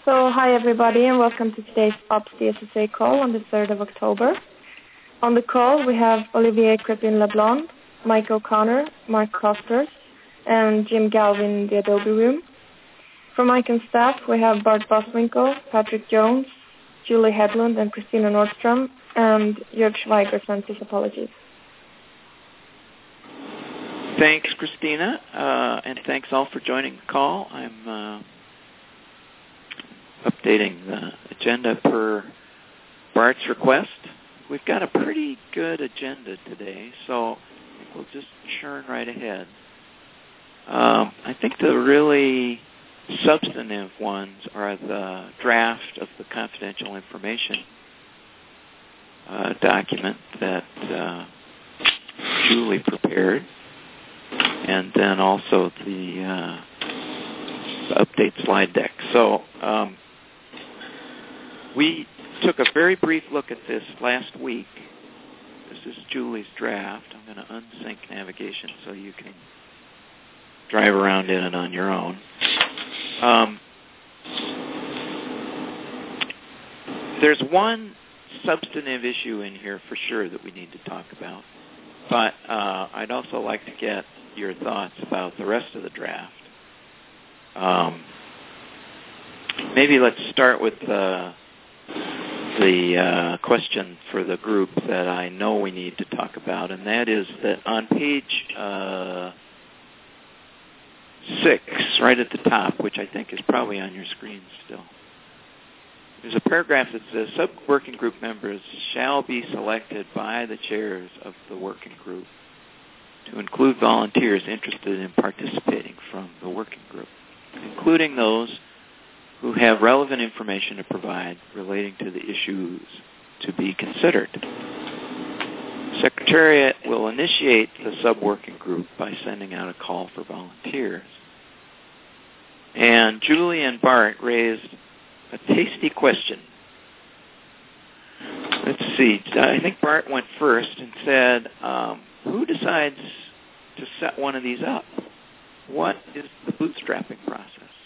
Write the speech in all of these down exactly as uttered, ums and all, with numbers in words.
So hi everybody and welcome to today's O P S D S S A call on the third of October. On the call we have Olivier Crépin-Leblond, Mike O'Connor, Mark Costers, and Jim Galvin in the Adobe room. From Mike and staff we have Bart Boswinkle, Patrick Jones, Julie Hedlund and Christina Nordstrom, and Jörg Schweiger sends his apologies. Thanks, Christina, uh, and thanks all for joining the call. I'm uh, updating the agenda per Bart's request. We've got a pretty good agenda today, so I think we'll just churn right ahead. Um, I think the really substantive ones are the draft of the confidential information uh, document that uh, Julie prepared, and then also the, uh, the update slide deck. So um, we took a very brief look at this last week. This is Julie's draft. I'm going to unsync navigation so you can drive around in it on your own. Um, there's one substantive issue in here for sure that we need to talk about, but uh, I'd also like to get your thoughts about the rest of the draft. Um, maybe let's start with the the uh, question for the group that I know we need to talk about, and that is that on page uh, six, right at the top, which I think is probably on your screen still, there's a paragraph that says sub-working group members shall be selected by the chairs of the working group to include volunteers interested in participating from the working group, including those who have relevant information to provide relating to the issues to be considered. Secretariat will initiate the sub-working group by sending out a call for volunteers. And Julie and Bart raised a tasty question. Let's see. I think Bart went first and said, um, who decides to set one of these up? What is the bootstrapping process?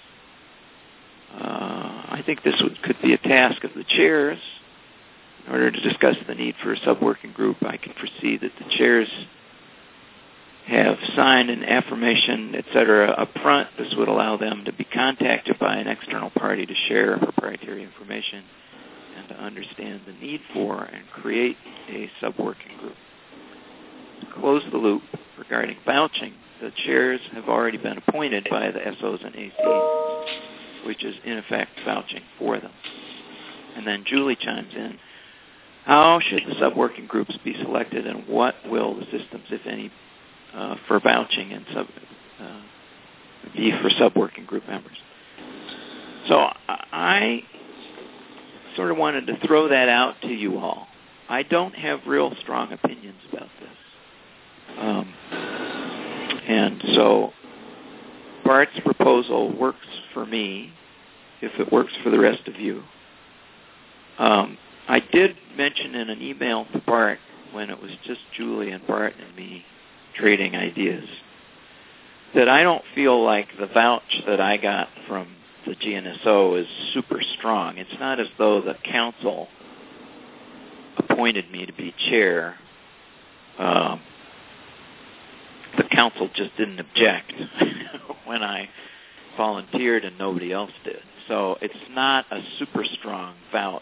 Uh, I think this would, could be a task of the chairs. In order to discuss the need for a sub-working group, I can foresee that the chairs have signed an affirmation, et cetera, up front. This would allow them to be contacted by an external party to share proprietary information and to understand the need for and create a sub-working group. To close the loop regarding vouching, the chairs have already been appointed by the S Os and A Cs, which is in effect vouching for them. And then Julie chimes in, how should the sub-working groups be selected and what will the systems, if any, uh, for vouching and sub, uh, be for sub-working group members? So I sort of wanted to throw that out to you all. I don't have real strong opinions about this. Um, and so Bart's proposal works for me, if it works for the rest of you. Um, I did mention in an email to Bart when it was just Julie and Bart and me trading ideas that I don't feel like the vouch that I got from the G N S O is super strong. It's not as though the council appointed me to be chair. Um, the council just didn't object when I volunteered and nobody else did. So it's not a super strong vouch.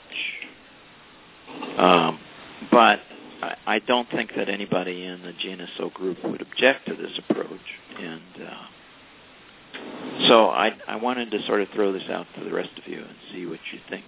Um, but I, I don't think that anybody in the G N S O group would object to this approach. And uh, so I, I wanted to sort of throw this out to the rest of you and see what you think.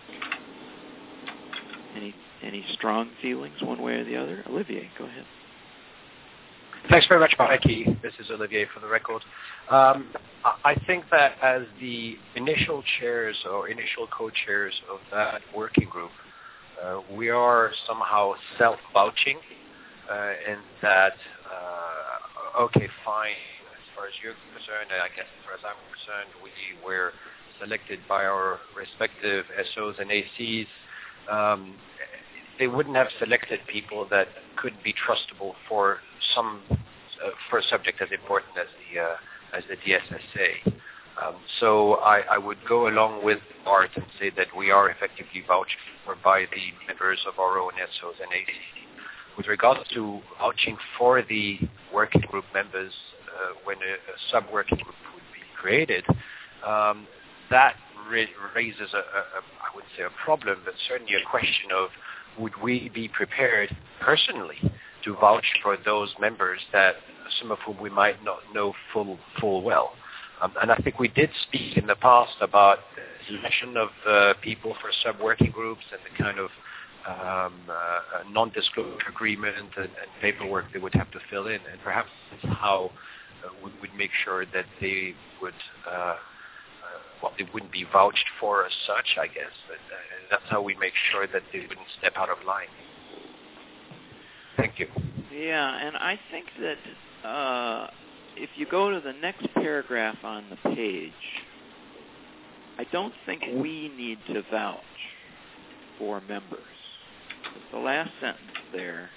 Any any strong feelings one way or the other? Olivier, go ahead. Thanks very much, Mikey. This is Olivier for the record. Um, I think that as the initial chairs or initial co-chairs of that working group, uh, we are somehow self-vouching uh, in that, uh, okay, fine, as far as you're concerned, and I guess as far as I'm concerned, we were selected by our respective S Os and A Cs. Um, they wouldn't have selected people that could be trustable for some uh, for a subject as important as the uh, as the D S S A. Um, so I, I would go along with Bart and say that we are effectively vouched for by the members of our own S Os and A C. With regards to vouching for the working group members uh, when a, a sub-working group would be created, um, that ra- raises, a, a, a, I wouldn't say a problem, but certainly a question of would we be prepared personally to vouch for those members that some of whom we might not know full full well. Um, and I think we did speak in the past about the selection of uh, people for sub-working groups and the kind of um, uh, non-disclosure agreement and, and paperwork they would have to fill in, and perhaps that's how uh, we would make sure that they would, uh, uh, well, they wouldn't be vouched for as such, I guess. But, uh, that's how we make sure that they wouldn't step out of line. Thank you. Yeah, and I think that uh, if you go to the next paragraph on the page, I don't think we need to vouch for members. The last sentence there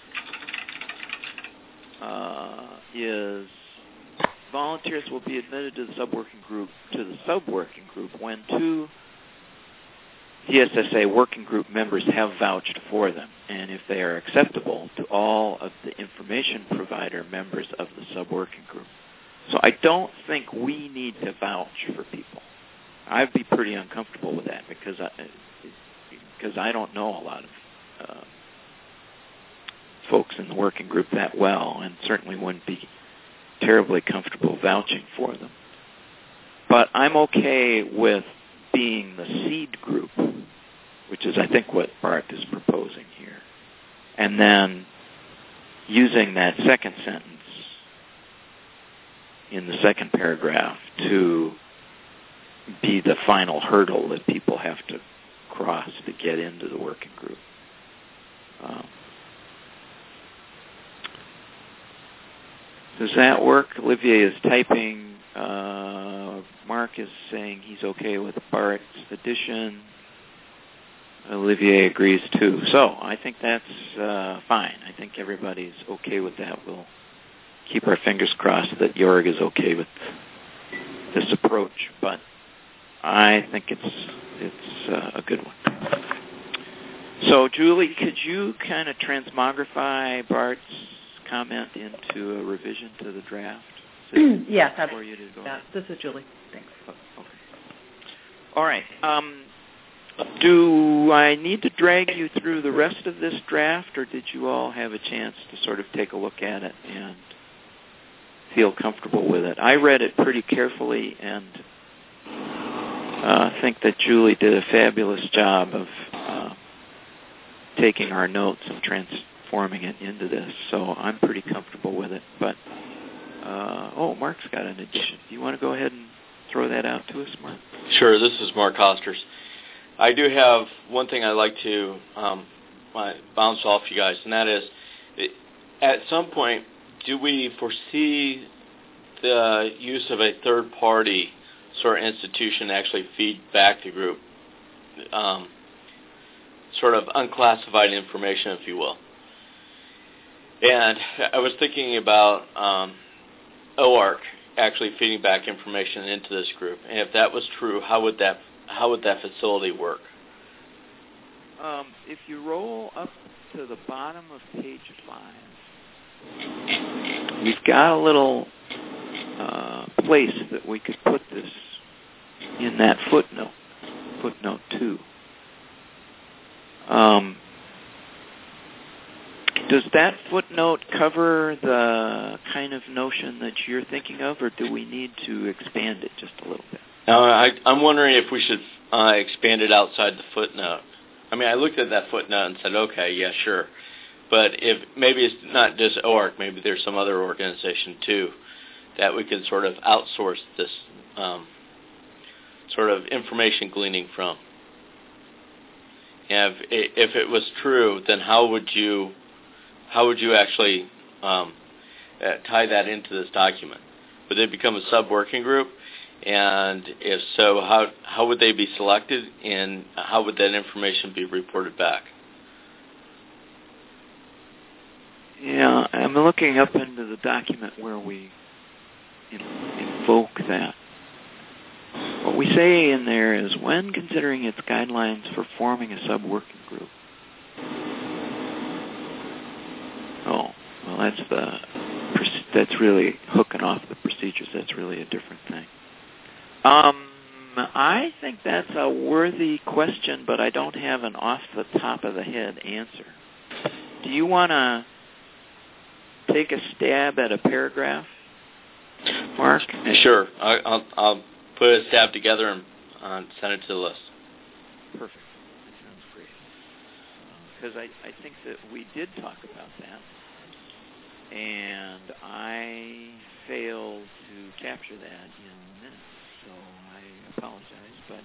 uh, is volunteers will be admitted to the sub-working group to the sub-working group when two D S S A working group members have vouched for them, and if they are acceptable to all of the information provider members of the sub-working group. So I don't think we need to vouch for people. I'd be pretty uncomfortable with that because I, because I don't know a lot of uh, folks in the working group that well, and certainly wouldn't be terribly comfortable vouching for them. But I'm okay with being the seed group, which is, I think, what Bart is proposing here, and then using that second sentence in the second paragraph to be the final hurdle that people have to cross to get into the working group. Um, does that work? Olivier is typing. Uh, Mark is saying he's okay with Bart's addition. Olivier agrees too. So I think that's uh, fine. I think everybody's okay with that. We'll keep our fingers crossed that Jorg is okay with this approach, but I think it's it's uh, a good one. So, Julie, could you kind of transmogrify Bart's comment into a revision to the draft? Yes, that's, for you to go yeah, this is Julie. Thanks. Oh, okay. All right. Um, do I need to drag you through the rest of this draft, or did you all have a chance to sort of take a look at it and feel comfortable with it? I read it pretty carefully and uh, think that Julie did a fabulous job of uh, taking our notes and transforming it into this, so I'm pretty comfortable with it. But, uh, oh, Mark's got an addition. Do you want to go ahead and throw that out to us, Mark? Sure, this is Mark Hosters. I do have one thing I'd like to um, bounce off you guys, and that is, at some point, do we foresee the use of a third-party sort of institution to actually feed back the group, um, sort of unclassified information, if you will? And I was thinking about um, O A R C actually feeding back information into this group, and if that was true, how would that how would that facility work? Um, if you roll up to the bottom of page five, we've got a little uh, place that we could put this in that footnote, footnote two. Um, does that footnote cover the kind of notion that you're thinking of, or do we need to expand it just a little bit? Now, I, I'm wondering if we should uh, expand it outside the footnote. I mean, I looked at that footnote and said, okay, yeah, sure. But if maybe it's not just O A R C, maybe there's some other organization too that we could sort of outsource this um, sort of information gleaning from. And if, if it was true, then how would you how would you actually um, uh, tie that into this document? Would they become a sub-working group? And if so, how how would they be selected, and how would that information be reported back? Yeah, I'm looking up into the document where we invoke that. what we say in there is, when considering its guidelines for forming a sub-working group. Oh, well, that's the that's really hooking off the procedures. That's really a different thing. Um, I think that's a worthy question, but I don't have an off-the-top-of-the-head answer. Do you want to take a stab at a paragraph, Mark? Sure. I, I'll, I'll put a stab together and uh, send it to the list. Perfect. That sounds great. Because uh, I, I think that we did talk about that. And I failed to capture that in minutes, so I apologize, but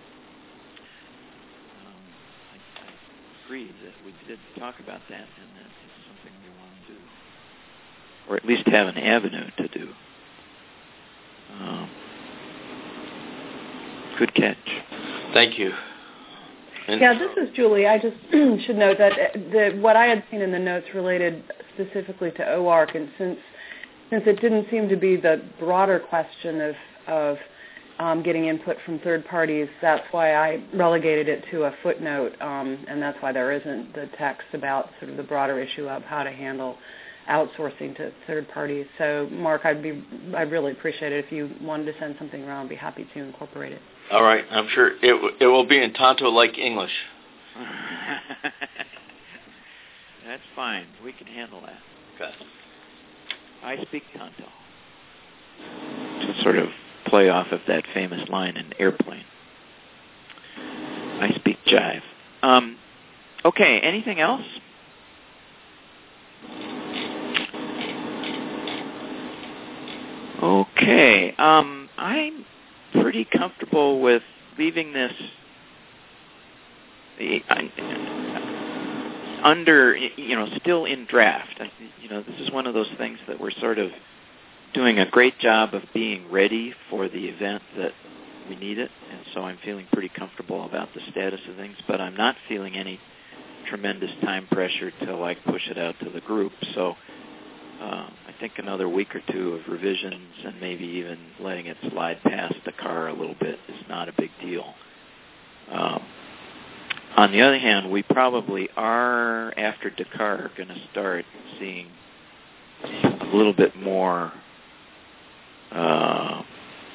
um, I, I agree that we did talk about that, and that it's something we want to do, or at least have an avenue to do. Um, good catch. Thank you. And yeah, this is Julie. I just should note that the, what I had seen in the notes related specifically to O A R C, and since since it didn't seem to be the broader question of of um, getting input from third parties, that's why I relegated it to a footnote, um, and that's why there isn't the text about sort of the broader issue of how to handle outsourcing to third parties. So, Mark, I'd be I'd really appreciate it if you wanted to send something around. I'd be happy to incorporate it. All right, I'm sure it w- it will be in Tonto like English. That's fine. We can handle that. Okay. I speak Tonto. To sort of play off of that famous line in Airplane. I speak jive. Um, okay, anything else? Okay. Um, I'm pretty comfortable with leaving this under, you know, still in draft. You know, this is one of those things that we're sort of doing a great job of being ready for the event that we need it, and so I'm feeling pretty comfortable about the status of things, but I'm not feeling any tremendous time pressure to, like, push it out to the group. So uh, I think another week or two of revisions and maybe even letting it slide past Dakar a little bit is not a big deal. Um, on the other hand, we probably are, after Dakar, going to start seeing a little bit more uh,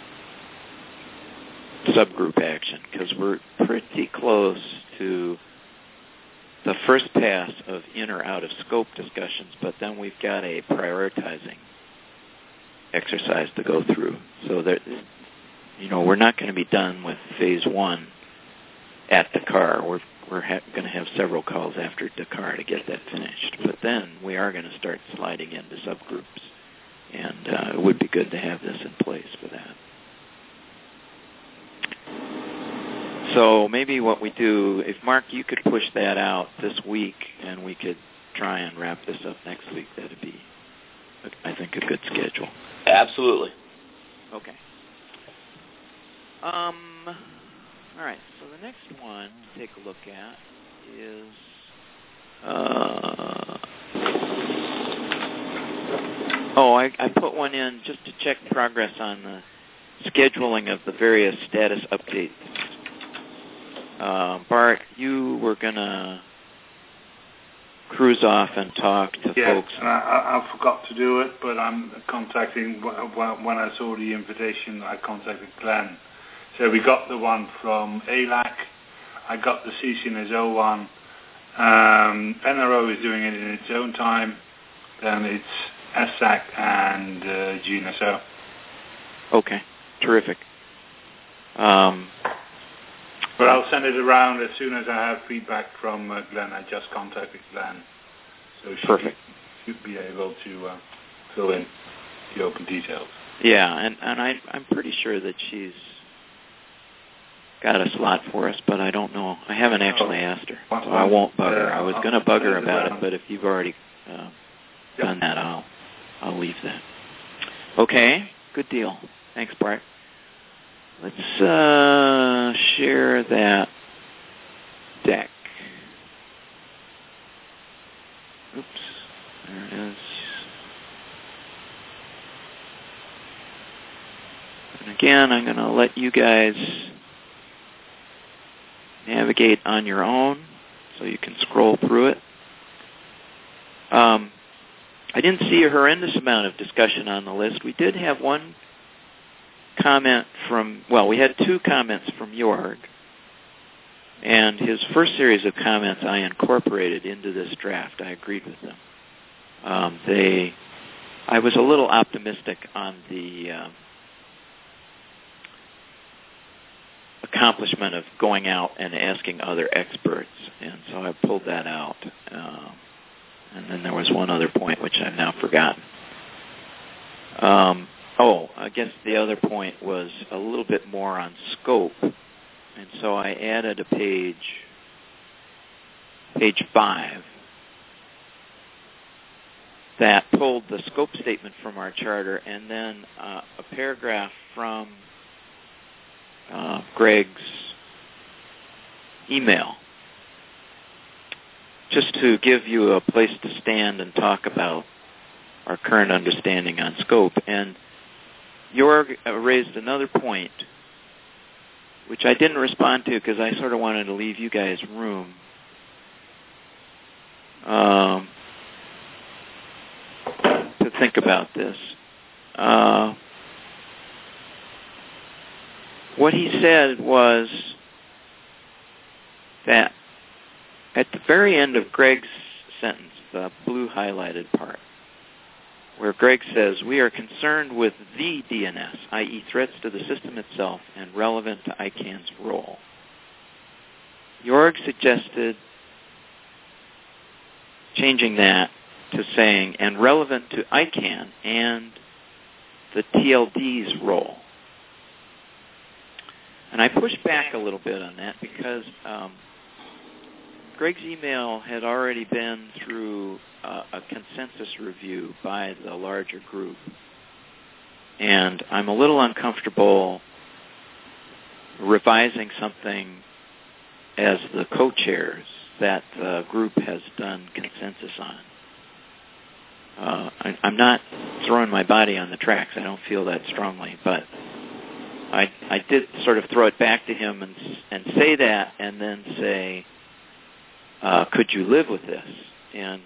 subgroup action, because we're pretty close to the first pass of in or out of scope discussions, but then we've got a prioritizing exercise to go through. So that, you know, we're not going to be done with phase one at Dakar. We're we're ha- going to have several calls after Dakar to get that finished. But then we are going to start sliding into subgroups, and uh, it would be good to have this in place for that. So maybe what we do, if Mark, you could push that out this week, and we could try and wrap this up next week, that'd be, I think, a good schedule. Absolutely. Okay. Um. All right. So the next one to take a look at is uh, oh, I, I put one in just to check progress on the scheduling of the various status updates. Uh, Bart, you were going to cruise off and talk to yes, folks. Yes, I, I forgot to do it, but I'm contacting, when I saw the invitation, I contacted Glenn. So we got the one from A L A C, I got the C C N S O one, um, N R O is doing it in its own time, then it's S A C and uh, G N S O. Okay, terrific. Um, but I'll send it around as soon as I have feedback from uh, Glenn. I just contacted Glenn, so she perfect. should be able to uh, fill in the open details. Yeah, and, and I, I'm pretty sure that she's got a slot for us, but I don't know. I haven't actually asked her, so I won't bug her. I was going to bug her about it, but if you've already uh, done that, I'll I'll leave that. Okay, good deal. Thanks, Bart. Let's uh, share that deck. Oops, there it is. And again, again, I'm going to let you guys navigate on your own so you can scroll through it. Um, I didn't see a horrendous amount of discussion on the list. We did have one comment from, well, we had two comments from Jorg, and his first series of comments I incorporated into this draft. I agreed with them. Um, they, I was a little optimistic on the uh, accomplishment of going out and asking other experts, and so I pulled that out. Uh, and then there was one other point which I've now forgotten. Um, oh, I guess the other point was a little bit more on scope, and so I added a page, page five, that pulled the scope statement from our charter, and then uh, a paragraph from uh, Greg's email, just to give you a place to stand and talk about our current understanding on scope. And Jorg raised another point, which I didn't respond to because I sort of wanted to leave you guys room. Um, to think about this. Uh, what he said was that at the very end of Greg's sentence, the blue highlighted part, where Greg says, we are concerned with the D N S, that is threats to the system itself and relevant to I CANN's role. Jorg suggested changing that to saying, and relevant to I CANN and the T L D's role. And I pushed back a little bit on that because um, Greg's email had already been through uh, a consensus review by the larger group. And I'm a little uncomfortable revising something as the co-chairs that the group has done consensus on. Uh, I, I'm not throwing my body on the tracks. I don't feel that strongly, but I, I did sort of throw it back to him and and say that, and then say, uh, could you live with this? And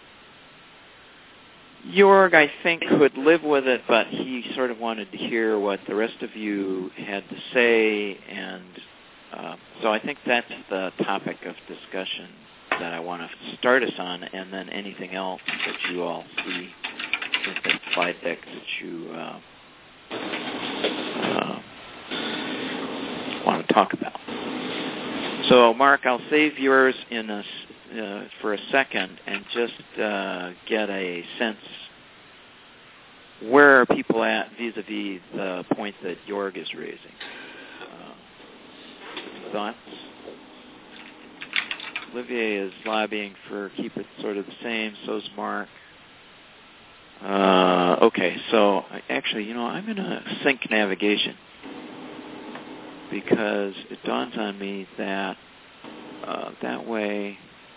Jorg, I think, could live with it, but he sort of wanted to hear what the rest of you had to say, and uh, so I think that's the topic of discussion that I want to start us on, and then anything else that you all see in the slide deck that you uh, uh, want to talk about. So, Mark, I'll save yours in a, uh, for a second and just uh, get a sense, where are people at vis-a-vis the point that Jorg is raising? Uh, thoughts? Olivier is lobbying for keep it sort of the same, so's Mark. Uh, okay, so actually, you know, I'm in a sync navigation because it dawns on me that uh, that way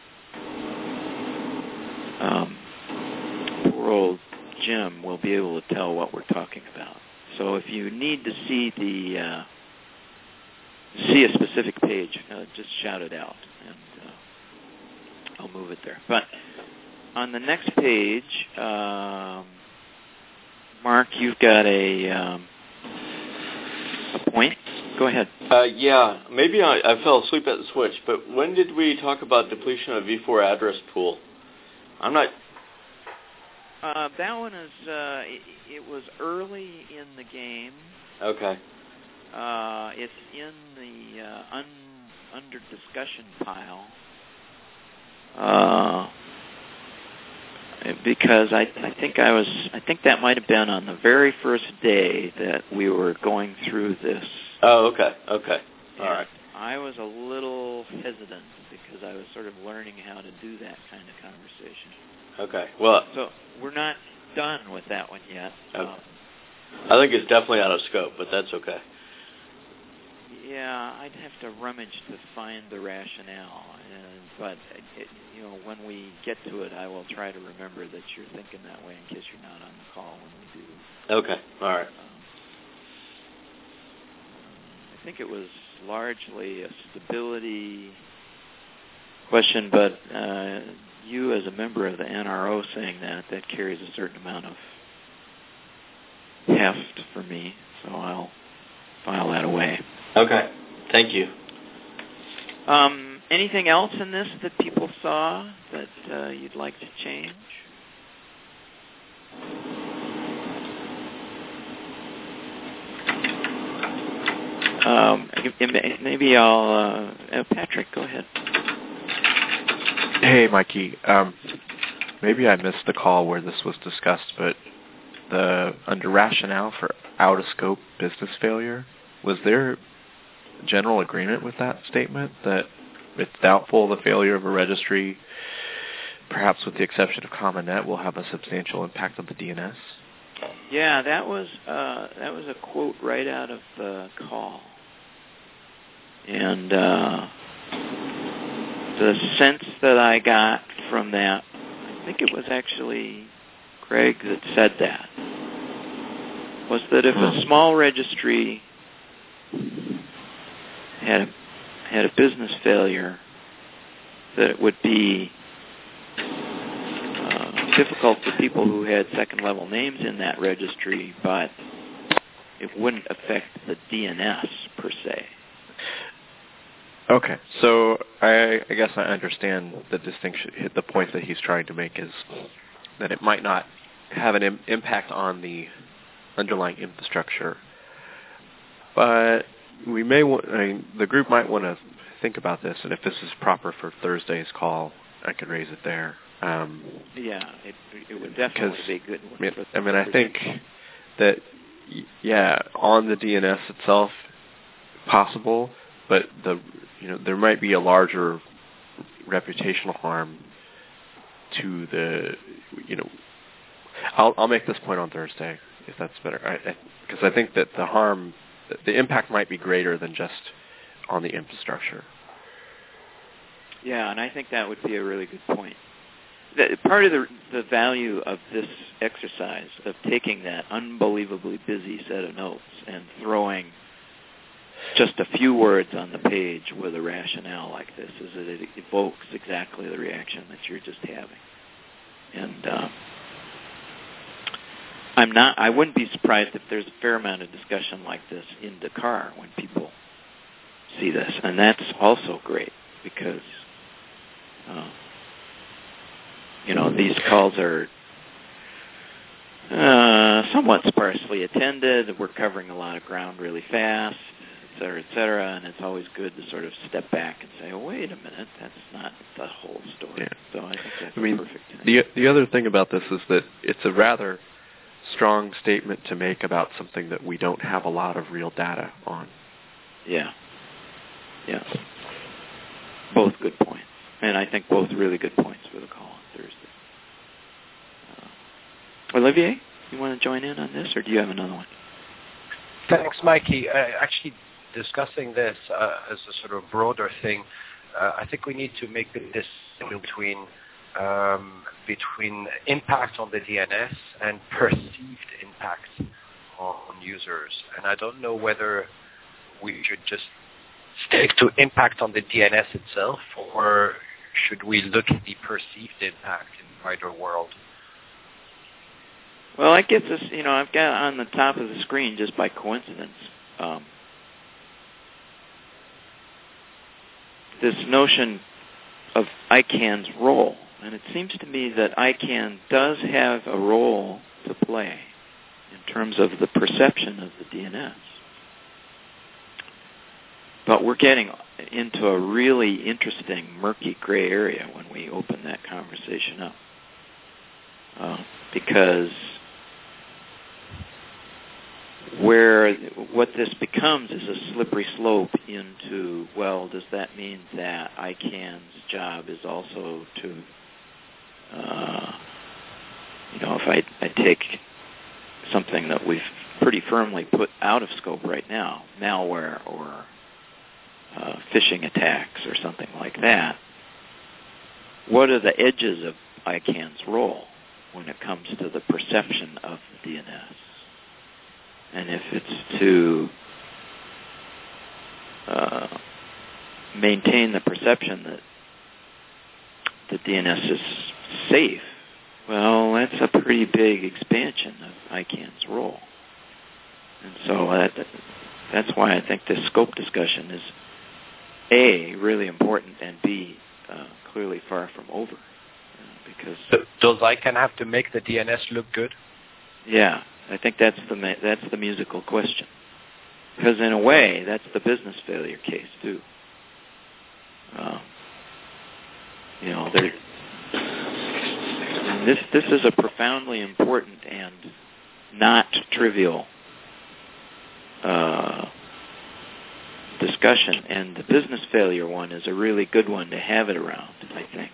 um, poor old Jim will be able to tell what we're talking about. So if you need to see the uh, see a specific page, uh, just shout it out, and uh, I'll move it there. But on the next page, um, Mark, you've got a um, a point. Go ahead. Uh, yeah, maybe I, I fell asleep at the switch, but when did we talk about depletion of V four address pool? I'm not... Uh, that one is, uh, it, it was early in the game. Okay. Uh, it's in the uh, un, under discussion pile. Uh, because I, I think I was, I think that might have been on the very first day that we were going through this. Oh, okay, okay, all right. I was a little hesitant because I was sort of learning how to do that kind of conversation. Okay, well... So we're not done with that one yet. Okay. Um, I think it's definitely out of scope, but that's okay. Yeah, I'd have to rummage to find the rationale, and, but it, you know, when we get to it, I will try to remember that you're thinking that way in case you're not on the call when we do. Okay, all right. think it was largely a stability question, but uh, you as a member of the N R O saying that, that carries a certain amount of heft for me, so I'll file that away. Okay, thank you. Um, anything else in this that people saw that uh, you'd like to change? Um, maybe I'll... Uh, Patrick, go ahead. Hey, Mikey. Um, maybe I missed the call where this was discussed, but the under rationale for out-of-scope business failure, was there general agreement with that statement that it's doubtful the failure of a registry, perhaps with the exception of CommonNet, will have a substantial impact on the D N S? Yeah, that was uh, that was a quote right out of the call. And uh, the sense that I got from that, I think it was actually Greg that said that, was that if a small registry had a, had a business failure, that it would be uh, difficult for people who had second-level names in that registry, but it wouldn't affect the D N S per se. Okay, so I, I guess I understand the distinction. The point that he's trying to make is that it might not have an im- impact on the underlying infrastructure, but we may want, I mean, the group might want to think about this, and if this is proper for Thursday's call, I could raise it there. Um, yeah, it, it would definitely be good. I mean, I mean, I think that, yeah, on the D N S itself, possible, but the you know there might be a larger reputational harm to the you know. I'll I'll make this point on Thursday if that's better, because I, I, I think that the harm, the impact might be greater than just on the infrastructure. Yeah, and I think that would be a really good point. That part of the the value of this exercise of taking that unbelievably busy set of notes and throwing just a few words on the page with a rationale like this is that it evokes exactly the reaction that you're just having. And uh, I'm not. I wouldn't be surprised if there's a fair amount of discussion like this in Dakar when people see this, and that's also great because uh, you know these calls are uh, somewhat sparsely attended. We're covering a lot of ground really fast, et cetera, et cetera, and it's always good to sort of step back and say, oh, wait a minute, that's not the whole story. Yeah. So I think that's I mean, perfect. The, the other thing about this is that it's a rather strong statement to make about something that we don't have a lot of real data on. Yeah. Yeah. Both good points. And I think both really good points for the call on Thursday. Uh, Olivier, you want to join in on this, or do you have another one? Thanks, Mikey. Uh, actually, discussing this uh, as a sort of broader thing, uh, I think we need to make the distinction between um, between impact on the D N S and perceived impact on users. And I don't know whether we should just stick to impact on the D N S itself, or should we look at the perceived impact in the wider world? Well, that gets us, you know, I've got on the top of the screen just by coincidence um, this notion of I CANN's role. And it seems to me that I CANN does have a role to play in terms of the perception of the D N S. But we're getting into a really interesting, murky gray area when we open that conversation up. Uh, because where what this becomes is a slippery slope into, well, does that mean that I CANN's job is also to, uh, you know, if I, I take something that we've pretty firmly put out of scope right now, malware or uh, phishing attacks or something like that, what are the edges of I CANN's role when it comes to the perception of the D N S? And if it's to uh, maintain the perception that the D N S is safe, well, that's a pretty big expansion of I CANN's role. And so that, that's why I think this scope discussion is, A, really important, and B, uh, clearly far from over. Uh, because so, does I CANN have to make the D N S look good? Yeah, I think that's the that's the musical question. Because in a way, that's the business failure case too. Uh, you know, there. This this is a profoundly important and not trivial uh, discussion, and the business failure one is a really good one to have it around, I think.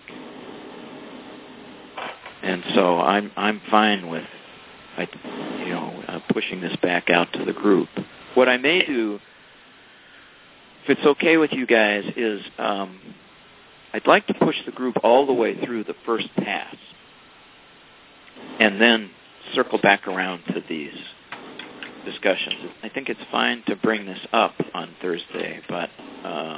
And so I'm I'm fine with, I, you know, uh, pushing this back out to the group. What I may do, if it's okay with you guys, is um, I'd like to push the group all the way through the first pass, and then circle back around to these discussions. I think it's fine to bring this up on Thursday, but uh,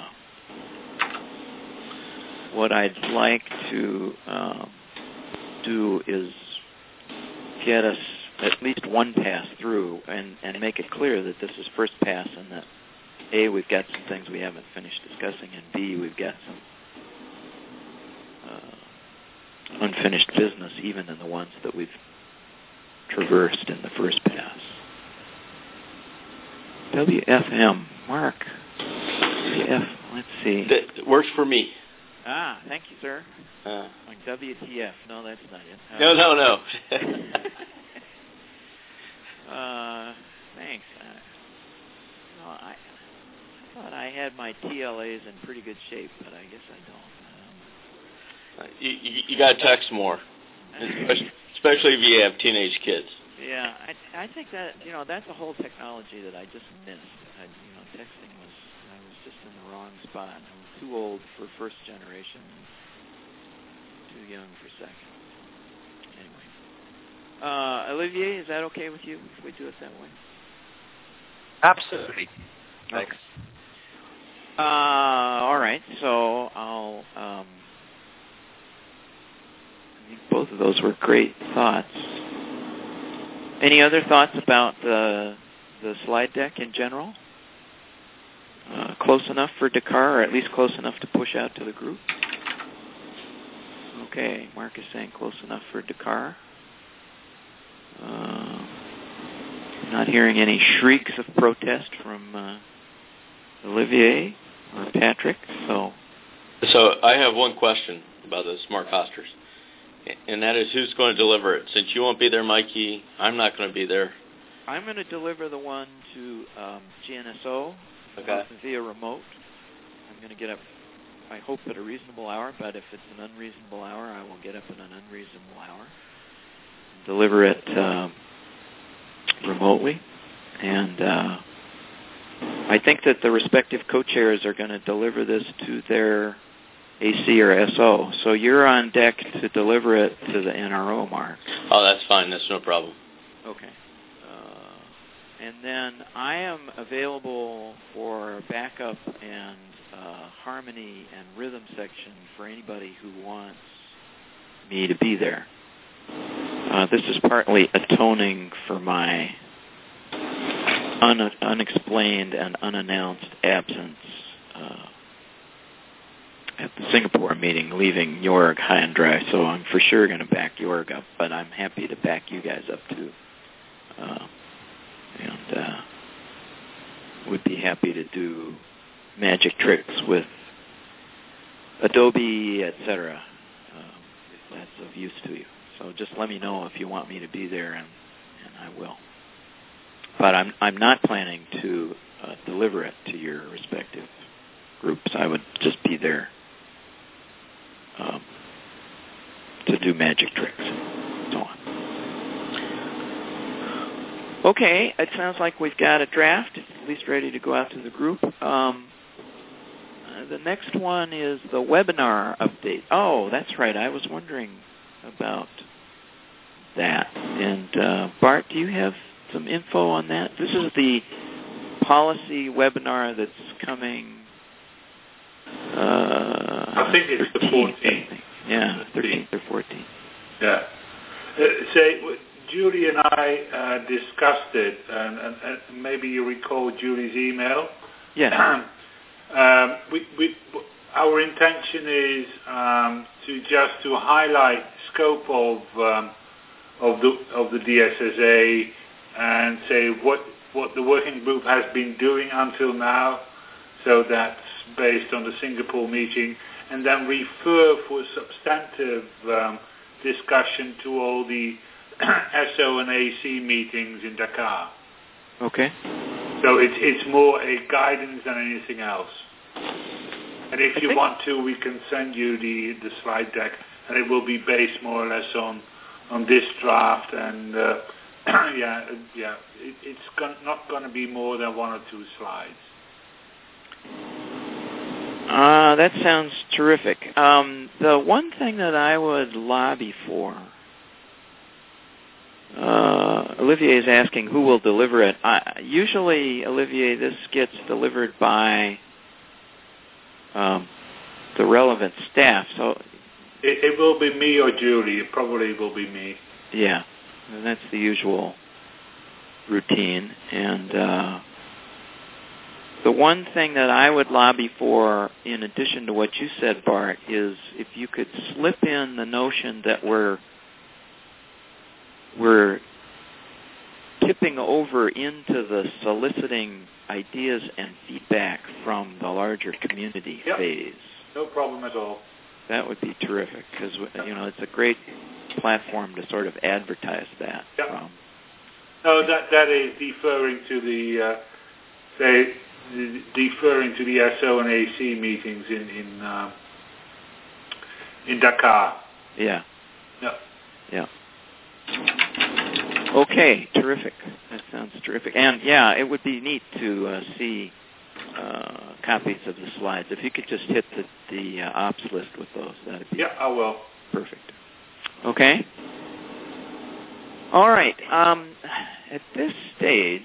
what I'd like to um, do is get us at least one pass through and, and make it clear that this is first pass and that A, we've got some things we haven't finished discussing, and B, we've got some uh, unfinished business even in the ones that we've traversed in the first pass. W F M, Mark. W F, let's see. That works for me. Ah, thank you, sir. Uh, like W T F. No, that's not it. Uh, no, no, no. uh, thanks. Uh, no, I, I thought I had my T L As in pretty good shape, but I guess I don't. Um, you you, you got to text more, especially, especially if you have teenage kids. Yeah, I I think that, you know, that's a whole technology that I just missed. I, you know, texting was, I was just in the wrong spot. I was too old for first generation, too young for second. Anyway. Uh, Olivier, is that okay with you if we do it that way? Absolutely. Thanks. Uh, all right, so I'll, um, I think both of those were great thoughts. Any other thoughts about the the slide deck in general? Uh, close enough for Dakar, or at least close enough to push out to the group? Okay, Mark is saying close enough for Dakar. Uh, not hearing any shrieks of protest from uh, Olivier or Patrick. So, so I have one question about the smart costers. And that is, who's going to deliver it? Since you won't be there, Mikey, I'm not going to be there. I'm going to deliver the one to um, G N S O okay. via remote. I'm going to get up, I hope, at a reasonable hour, but if it's an unreasonable hour, I will get up at an unreasonable hour. Deliver it uh, remotely. And uh, I think that the respective co-chairs are going to deliver this to their A C or S O. So you're on deck to deliver it to the N R O, Mark. Oh, that's fine. That's no problem. Okay. Uh, and then I am available for backup and uh, harmony and rhythm section for anybody who wants me to be there. Uh, this is partly atoning for my un- unexplained and unannounced absence uh, at the Singapore meeting, leaving Jorg high and dry, so I'm for sure going to back Jorg up, but I'm happy to back you guys up too. Uh, and uh, would be happy to do magic tricks with Adobe, et cetera, um, if that's of use to you. So just let me know if you want me to be there, and, and I will. But I'm I'm not planning to uh, deliver it to your respective groups. I would just be there um, to do magic tricks and so on. Okay, it sounds like we've got a draft. It's at least ready to go out to the group. Um, uh, the next one is the webinar update. Oh, that's right. I was wondering about that. And uh, Bart, do you have some info on that? This is the policy webinar that's coming? Uh, I think it's thirteenth, the fourteenth. Yeah, thirteenth or fourteenth. Yeah. Uh, say, Julie and I uh, discussed it, and, and, and maybe you recall Julie's email. Yeah. um, we, we, our intention is um, to just to highlight scope of um, of the of the D S S A and say what what the working group has been doing until now. So that's based on the Singapore meeting, and then refer for substantive um, discussion to all the S O and A C meetings in Dakar. Okay. So it's it's more a guidance than anything else. And if you want to, we can send you the, the slide deck, and it will be based more or less on on this draft. And uh, yeah, yeah, it, it's gon- not going to be more than one or two slides. Uh, that sounds terrific. Um, the one thing that I would lobby for, uh, Olivier is asking who will deliver it. I, usually, Olivier, this gets delivered by um, the relevant staff. So it, it will be me or Julie. It probably will be me. Yeah, and that's the usual routine. And uh, the one thing that I would lobby for, in addition to what you said, Bart, is if you could slip in the notion that we're we're tipping over into the soliciting ideas and feedback from the larger community yep. phase. No problem at all. That would be terrific because you know it's a great platform to sort of advertise that. Yep. From. No, that that is deferring to the uh, say deferring to the S O and A C meetings in in uh, in Dakar. Yeah. Yeah. Yeah. Okay, terrific. That sounds terrific. And yeah, it would be neat to uh, see uh, copies of the slides. If you could just hit the, the uh, ops list with those, that'd be yeah, I will. Perfect. Okay. All right. Um, at this stage,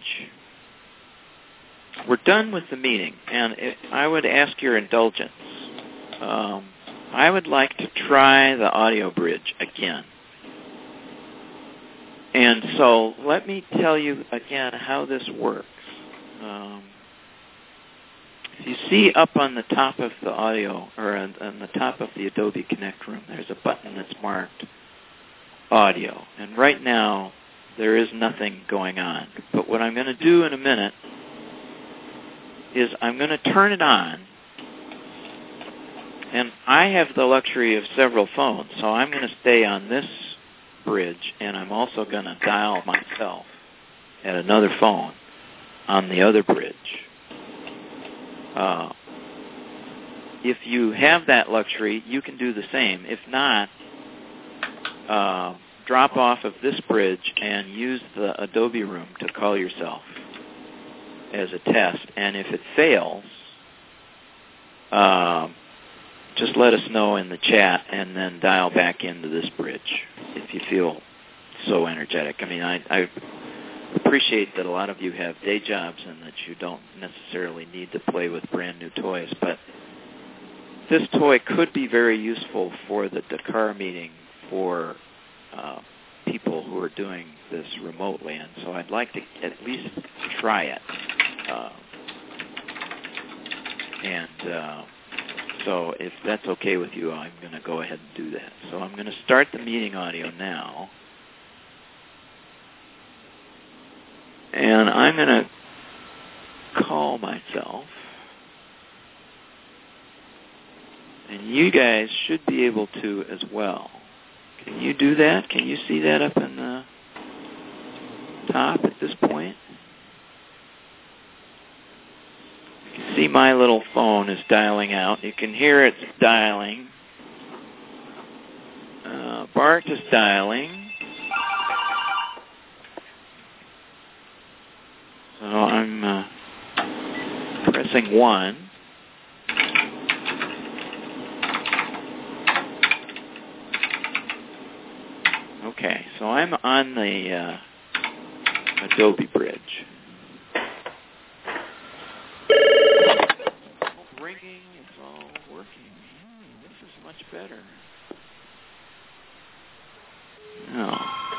we're done with the meeting, and it, I would ask your indulgence. Um, I would like to try the audio bridge again. And so let me tell you again how this works. Um, if you see up on the top of the audio, or on, on the top of the Adobe Connect room, there's a button that's marked audio. And right now, there is nothing going on. But what I'm going to do in a minute is I'm going to turn it on. And I have the luxury of several phones, so I'm going to stay on this bridge, and I'm also going to dial myself at another phone on the other bridge. Uh, if you have that luxury, you can do the same. If not, uh, drop off of this bridge and use the Adobe room to call yourself as a test. And if it fails, uh, just let us know in the chat and then dial back into this bridge if you feel so energetic. I mean, I, I appreciate that a lot of you have day jobs and that you don't necessarily need to play with brand new toys, but this toy could be very useful for the Dakar meeting for uh, people who are doing this remotely, and so I'd like to at least try it. Uh, and uh, so if that's okay with you, I'm going to go ahead and do that. So I'm going to start the meeting audio now. And I'm going to call myself. And you guys should be able to as well. Can you do that? Can you see that up in the top at this point? You can see my little phone is dialing out. You can hear it's dialing. Uh, Bart is dialing. So I'm uh, pressing one. Okay, so I'm on the uh, Adobe bridge. much better. No.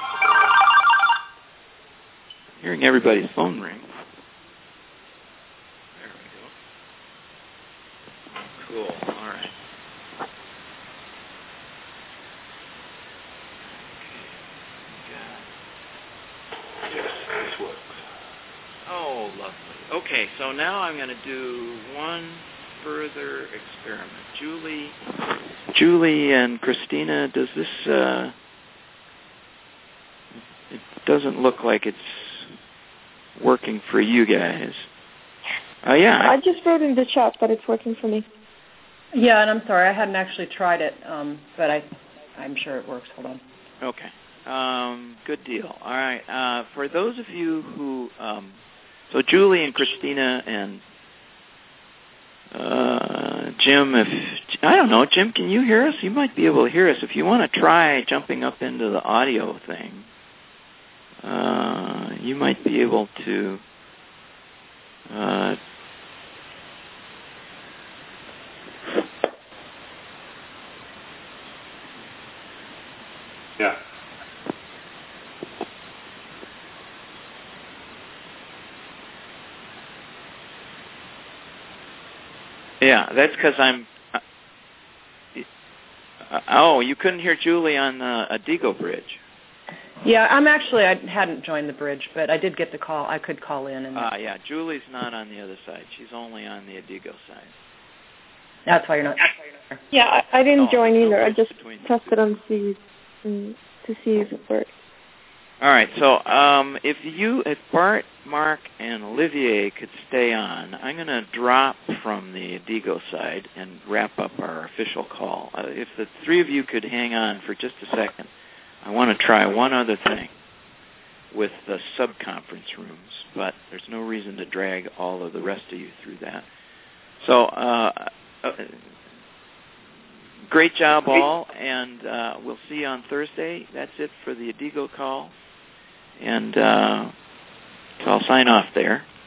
Hearing everybody's phone ring. There we go. Cool. All right. Okay. Yes, this works. Oh, lovely. Okay, so now I'm going to do one further experiment. Julie, Julie and Christina, does this? Uh, it doesn't look like it's working for you guys. Oh, uh, yeah. I just wrote in the chat that it's working for me. Yeah, and I'm sorry, I hadn't actually tried it, um, but I, I'm sure it works. Hold on. Okay. Um, good deal. All right. Uh, for those of you who, um, so Julie and Christina and uh, Jim, if I don't know, Jim, can you hear us? You might be able to hear us. If you want to try jumping up into the audio thing, uh, you might be able to. Uh, yeah. Yeah, that's because I'm. Uh, uh, oh, you couldn't hear Julie on the Adigo bridge. Yeah, I'm actually. I hadn't joined the bridge, but I did get the call. I could call in. And Ah, uh, yeah. Julie's not on the other side. She's only on the Adigo side. That's why you're not. That's why you're not. Yeah, I, I didn't oh, join either. No I just between tested on see um, to see if it works. All right. So, um, if you, if Bart, Mark, and Olivier could stay on, I'm going to drop from the Adigo side and wrap up our official call. Uh, if the three of you could hang on for just a second, I want to try one other thing with the sub-conference rooms, but there's no reason to drag all of the rest of you through that. So, uh, uh, great job all, and uh, we'll see you on Thursday. That's it for the Adigo call. And uh, so I'll sign off there.